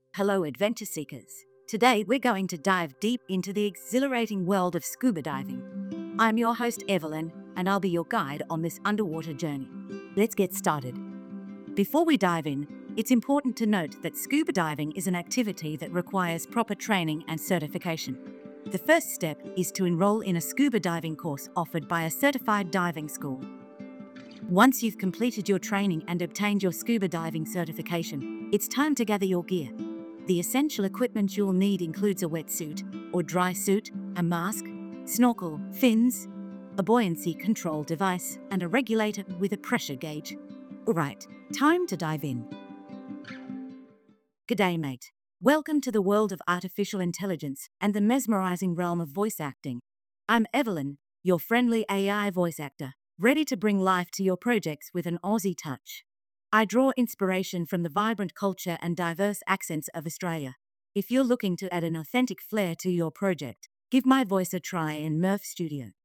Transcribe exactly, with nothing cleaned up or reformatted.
Hello, adventure seekers. Today, we're going to dive deep into the exhilarating world of scuba diving. I'm your host, Evelyn, and I'll be your guide on this underwater journey. Let's get started. Before we dive in, it's important to note that scuba diving is an activity that requires proper training and certification. The first step is to enroll in a scuba diving course offered by a certified diving school. Once you've completed your training and obtained your scuba diving certification, it's time to gather your gear. The essential equipment you'll need includes a wetsuit or dry suit, a mask, snorkel, fins, a buoyancy control device, and a regulator with a pressure gauge. Alright, time to dive in. G'day, mate. Welcome to the world of artificial intelligence and the mesmerizing realm of voice acting. I'm Evelyn, your friendly A I voice actor, ready to bring life to your projects with an Aussie touch. I draw inspiration from the vibrant culture and diverse accents of Australia. If you're looking to add an authentic flair to your project, give my voice a try in Murph Studio.